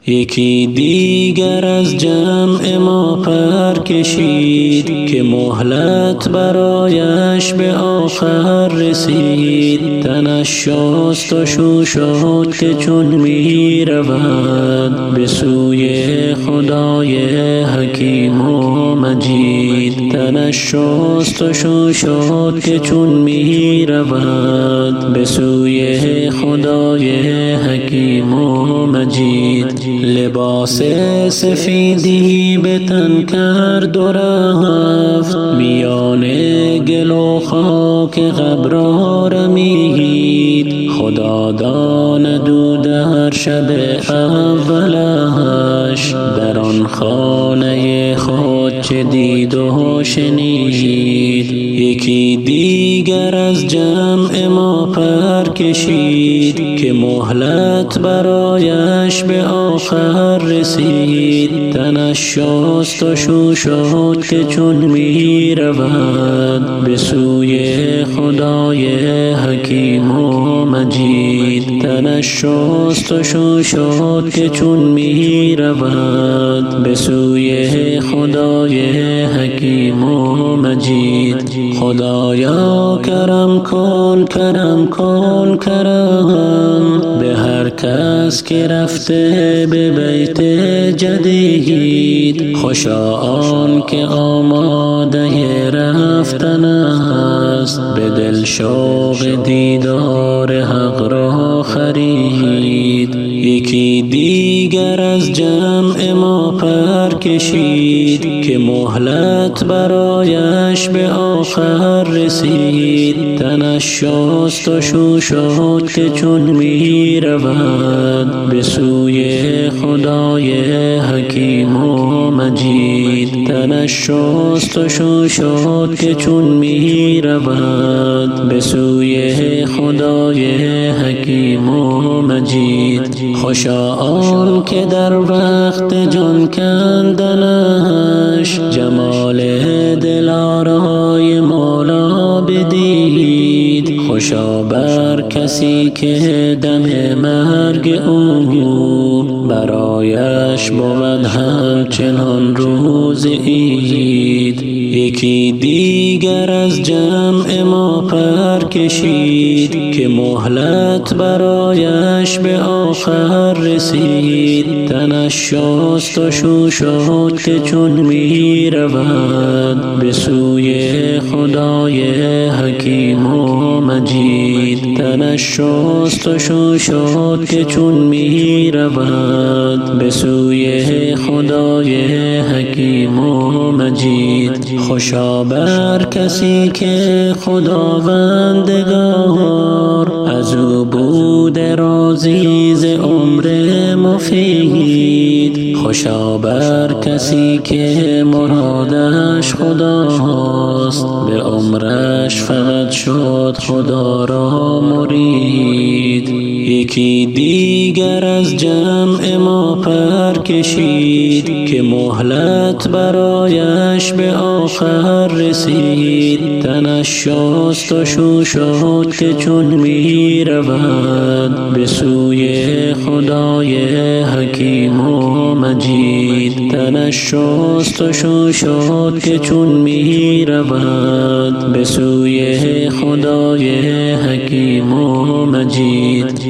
یکی دیگر از جمع ما پر کشید که مهلت برایش به آخر رسید. تنش شست و شو شد که چون می رود به سوی خدای حکیم و مجید. تنش شست و شو شد که چون می رود به سوی خدای حکیم و مجید. لباس سفیدی به تن کرد و رفت، میان گل و خاک قبر رمید. خدا داند او در شب اولش در آن خانه خود چه دید و شنید. یکی دیگر از جمع ما پر کشید که مهلت برایش به آخر رسید. تنش شست و شو شد که چون می رود به سوی خدای حکیم و مجید. تنش شست و شو شد که چون می رود به سوی خدای حکیم و مجید. خدایا کرم کن کرم کن کرم به هر کس که رفته به بیت جدید. خوشا آن که آماده رفتن است، به دل شوق دیدار حق را خرید. یکی دیگر از جمع ما پر کشید که مهلت برایش به آخر رسید. تنش شست و شو شد که چون می رود به سوی خدای حکیم و مجید. تنش شست و شو شد که چون می رود به سوی خدای حکیم و مجید. خوشا آن که در وقت جان کندنش جمال دلارای مولا بدید. خوشا بر کسی که دم مرگ او برایش بود همچنان روز عید. یکی دیگر از جمع ما پر کشید که مهلت برایش به آخر رسید. تنش شست و شو شد که چون می رود به سوی خدای حکیم و مجید. تنش شست و شو شد که چون می رود به سوی خدای حکیم و مجید. خوشا بر کسی که خداوندگار از او بود راضی ز عمر مفید. خوشا بر کسی که مرادش خداست، به عمرش فقط شد خدا را مرید. یکی دیگر از جمع ما پر کشید که مهلت برایش به آخر رسید. تنش شست و شو شد که چون می رود به سوی خدای حکیم و مجید. تنش شست و شو شد که چون می رود به سوی خدای حکیم و مجید.